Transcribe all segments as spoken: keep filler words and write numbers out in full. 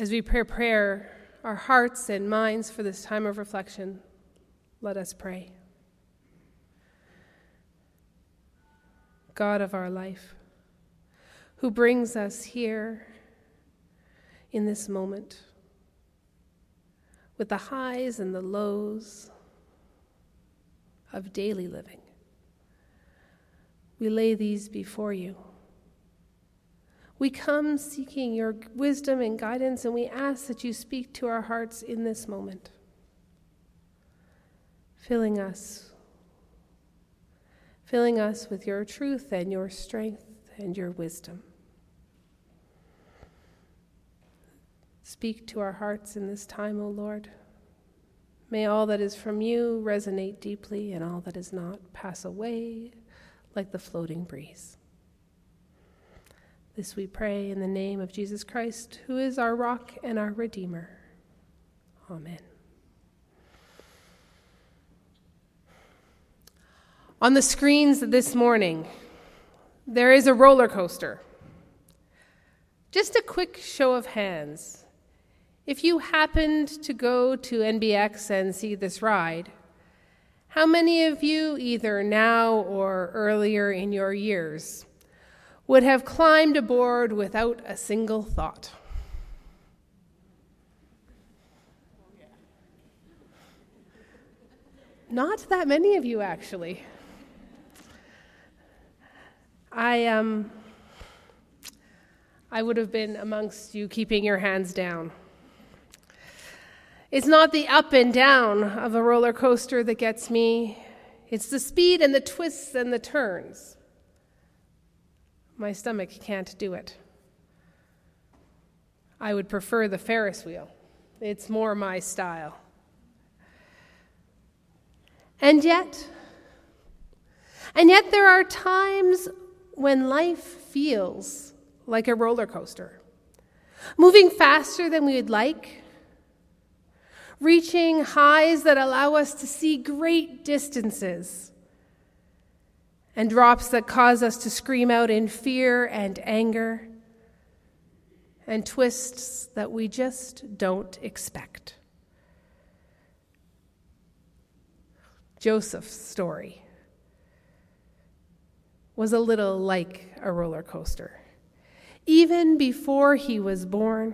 As we prepare our hearts and minds for this time of reflection, let us pray. God of our life, who brings us here in this moment, with the highs and the lows of daily living, we lay these before you. We come seeking your wisdom and guidance, and we ask that you speak to our hearts in this moment, filling us, filling us with your truth and your strength and your wisdom. Speak to our hearts in this time, O Lord. May all that is from you resonate deeply, and all that is not pass away like the floating breeze. This we pray in the name of Jesus Christ, who is our rock and our Redeemer. Amen. On the screens this morning, there is a roller coaster. Just a quick show of hands. If you happened to go to N B X and see this ride, how many of you, either now or earlier in your years, would have climbed aboard without a single thought? Not that many of you, actually. I um, I would have been amongst you keeping your hands down. It's not the up and down of a roller coaster that gets me. It's the speed and the twists and the turns. My stomach can't do it. I would prefer the Ferris wheel. It's more my style. And yet, and yet there are times when life feels like a roller coaster, moving faster than we would like, reaching highs that allow us to see great distances, and drops that cause us to scream out in fear and anger, and twists that we just don't expect. Joseph's story was a little like a roller coaster. Even before he was born,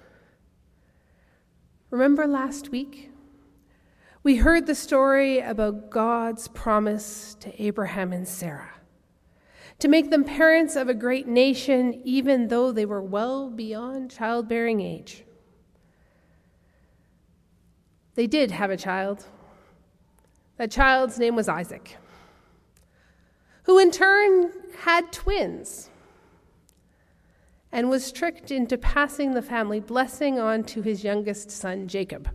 remember last week? We heard the story about God's promise to Abraham and Sarah to make them parents of a great nation, even though they were well beyond childbearing age. They did have a child. That child's name was Isaac, who in turn had twins and was tricked into passing the family blessing on to his youngest son, Jacob.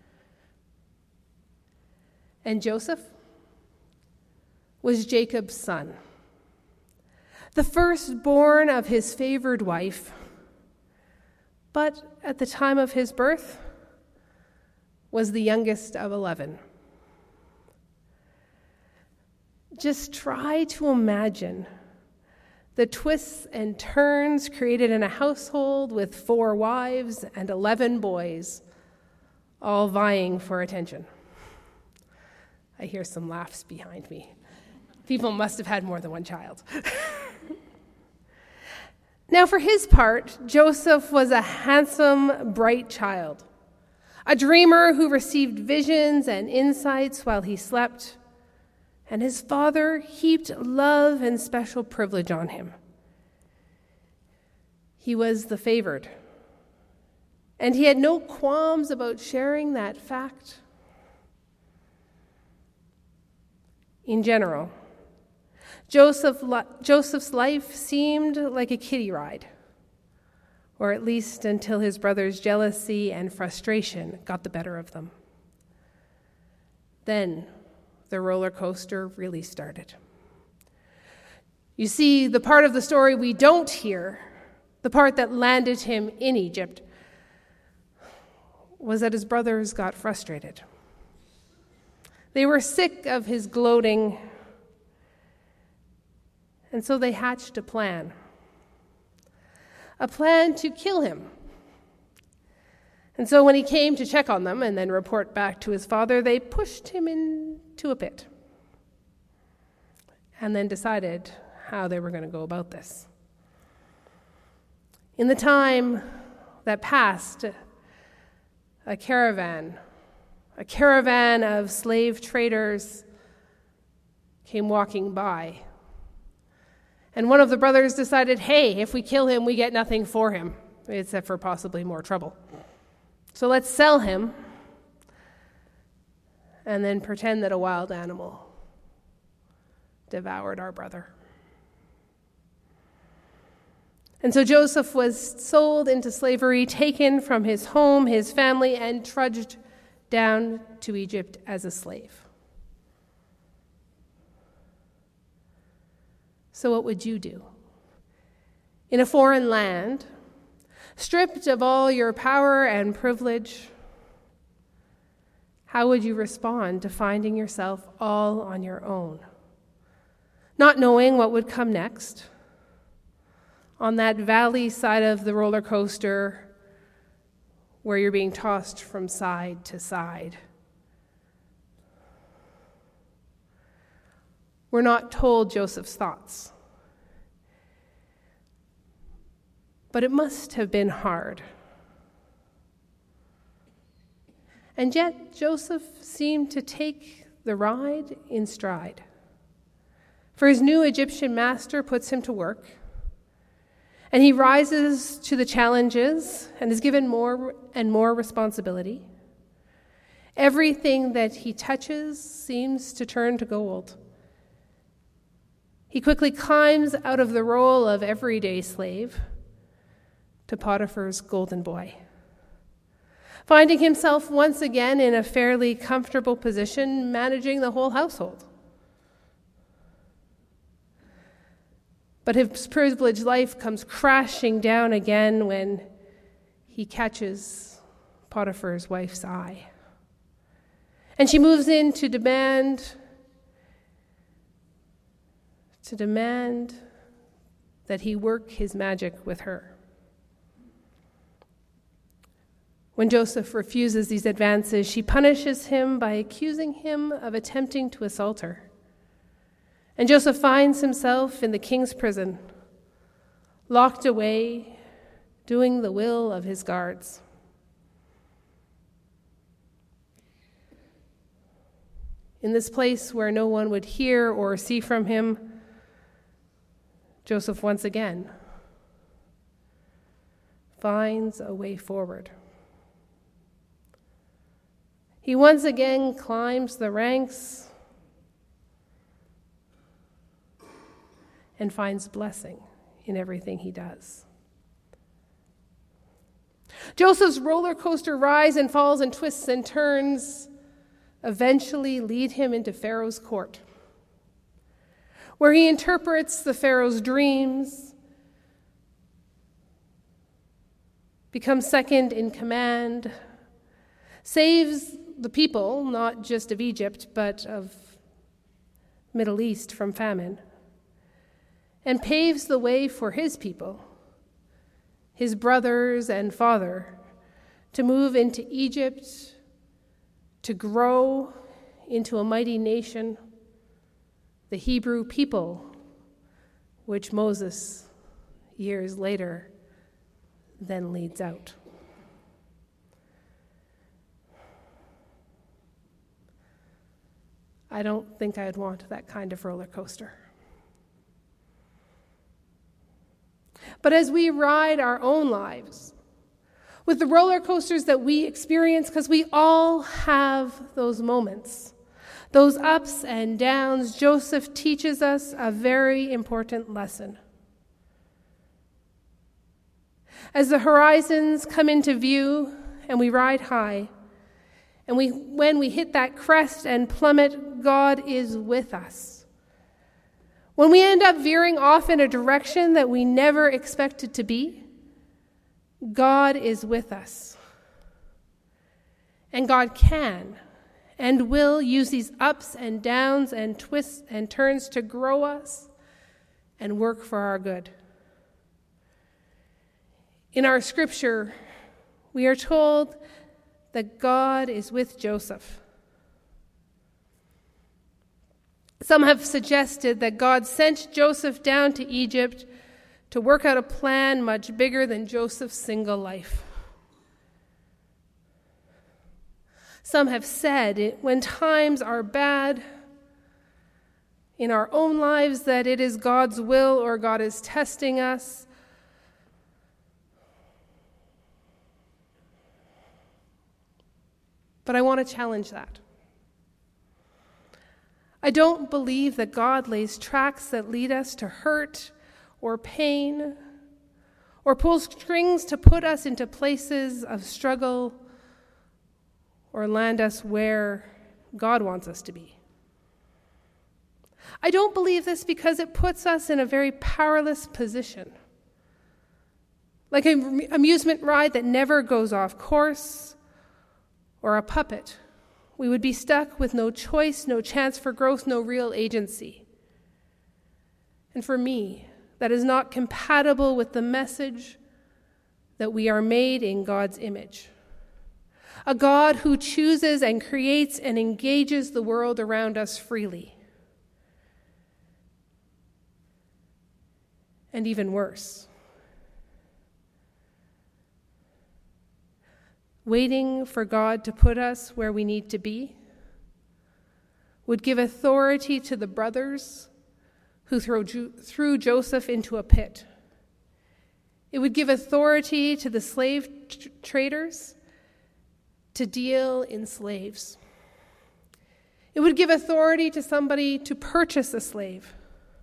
And Joseph was Jacob's son, the firstborn of his favored wife, but at the time of his birth was the youngest of eleven. Just try to imagine the twists and turns created in a household with four wives and eleven boys, all vying for attention. I hear some laughs behind me. People must have had more than one child. Now, for his part, Joseph was a handsome, bright child, a dreamer who received visions and insights while he slept, and his father heaped love and special privilege on him. He was the favored, and he had no qualms about sharing that fact. In general, Joseph, Joseph's life seemed like a kiddie ride, or at least until his brother's jealousy and frustration got the better of them. Then the roller coaster really started. You see, the part of the story we don't hear, the part that landed him in Egypt, was that his brothers got frustrated. They were sick of his gloating, and so they hatched a plan. A plan to kill him. And so when he came to check on them and then report back to his father, they pushed him into a pit and then decided how they were going to go about this. In the time that passed, a caravan, a caravan of slave traders came walking by. And one of the brothers decided, hey, if we kill him, we get nothing for him, except for possibly more trouble. So let's sell him and then pretend that a wild animal devoured our brother. And so Joseph was sold into slavery, taken from his home, his family, and trudged down to Egypt as a slave. So what would you do? In a foreign land, stripped of all your power and privilege, how would you respond to finding yourself all on your own? Not knowing what would come next, on that valley side of the roller coaster where you're being tossed from side to side. We're not told Joseph's thoughts, but it must have been hard. And yet Joseph seemed to take the ride in stride. For his new Egyptian master puts him to work, and he rises to the challenges and is given more and more responsibility. Everything that he touches seems to turn to gold. He quickly climbs out of the role of everyday slave to Potiphar's golden boy, finding himself once again in a fairly comfortable position, managing the whole household. But his privileged life comes crashing down again when he catches Potiphar's wife's eye. And she moves in to demand, to demand that he work his magic with her. When Joseph refuses these advances, she punishes him by accusing him of attempting to assault her. And Joseph finds himself in the king's prison, locked away, doing the will of his guards. In this place where no one would hear or see from him, Joseph once again finds a way forward. He once again climbs the ranks and finds blessing in everything he does. Joseph's roller coaster rise and falls and twists and turns eventually lead him into Pharaoh's court, where he interprets the Pharaoh's dreams, becomes second in command, saves the people, not just of Egypt, but of Middle East from famine, and paves the way for his people, his brothers and father, to move into Egypt, to grow into a mighty nation, the Hebrew people, which Moses, years later, then leads out. I don't think I'd want that kind of roller coaster. But as we ride our own lives, with the roller coasters that we experience, because we all have those moments, those ups and downs, Joseph teaches us a very important lesson. As the horizons come into view and we ride high, and we, when we hit that crest and plummet, God is with us. When we end up veering off in a direction that we never expected to be, God is with us. And God can and will use these ups and downs and twists and turns to grow us and work for our good. In our scripture, we are told that God is with Joseph. Some have suggested that God sent Joseph down to Egypt to work out a plan much bigger than Joseph's single life. Some have said it, when times are bad in our own lives, that it is God's will or God is testing us. But I want to challenge that. I don't believe that God lays tracks that lead us to hurt or pain, or pulls strings to put us into places of struggle or land us where God wants us to be. I don't believe this because it puts us in a very powerless position. Like an amusement ride that never goes off course, or a puppet. We would be stuck with no choice, no chance for growth, no real agency. And for me, that is not compatible with the message that we are made in God's image. A God who chooses and creates and engages the world around us freely. And even worse, waiting for God to put us where we need to be would give authority to the brothers who throw, threw Joseph into a pit. It would give authority to the slave tr- traders to deal in slaves. It would give authority to somebody to purchase a slave.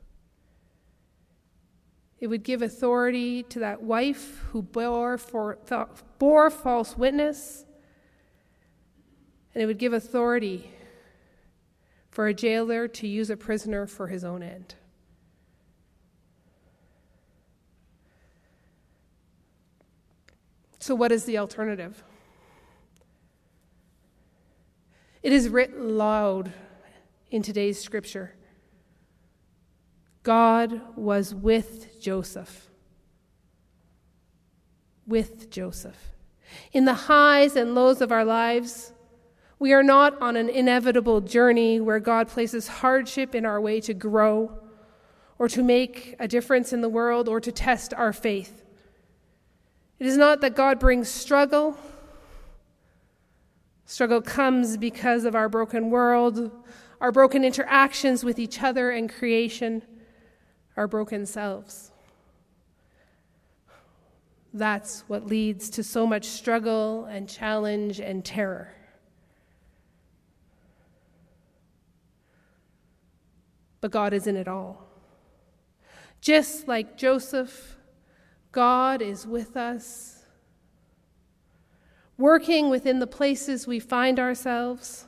It would give authority to that wife who bore, for, th- bore false witness. And it would give authority for a jailer to use a prisoner for his own end. So what is the alternative? It is writ loud in today's scripture. God was with Joseph. With Joseph. In the highs and lows of our lives, we are not on an inevitable journey where God places hardship in our way to grow or to make a difference in the world or to test our faith. It is not that God brings struggle. Struggle comes because of our broken world, our broken interactions with each other and creation, our broken selves. That's what leads to so much struggle and challenge and terror. But God is in it all. Just like Joseph, God is with us, working within the places we find ourselves,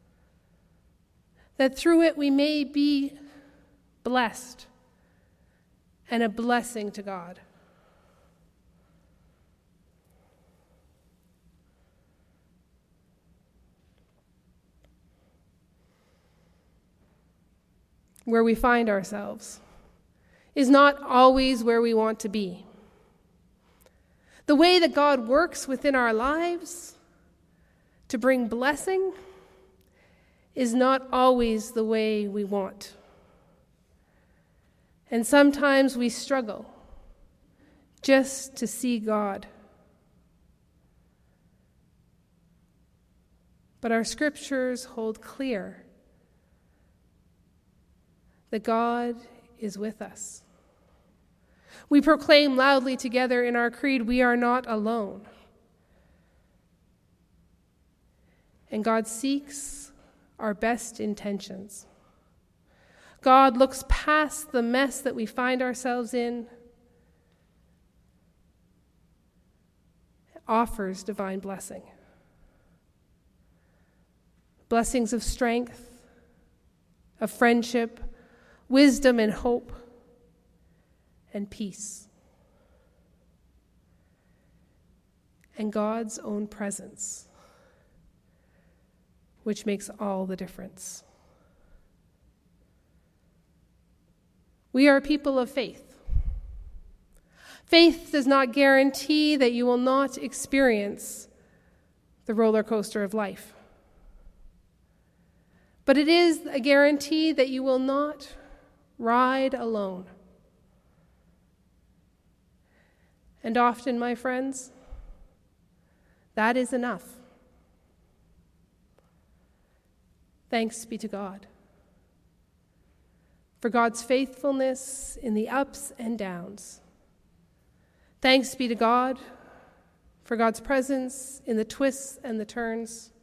that through it we may be blessed and a blessing to God. Where we find ourselves is not always where we want to be. The way that God works within our lives to bring blessing is not always the way we want. And sometimes we struggle just to see God. But our scriptures hold clear that God is with us. We proclaim loudly together in our creed, we are not alone. And God seeks our best intentions. God looks past the mess that we find ourselves in, offers divine blessing. Blessings of strength, of friendship, wisdom and hope, and peace. And God's own presence, which makes all the difference. We are people of faith. Faith does not guarantee that you will not experience the roller coaster of life. But it is a guarantee that you will not ride alone. And often, my friends, that is enough. Thanks be to God for God's faithfulness in the ups and downs. Thanks be to God for God's presence in the twists and the turns.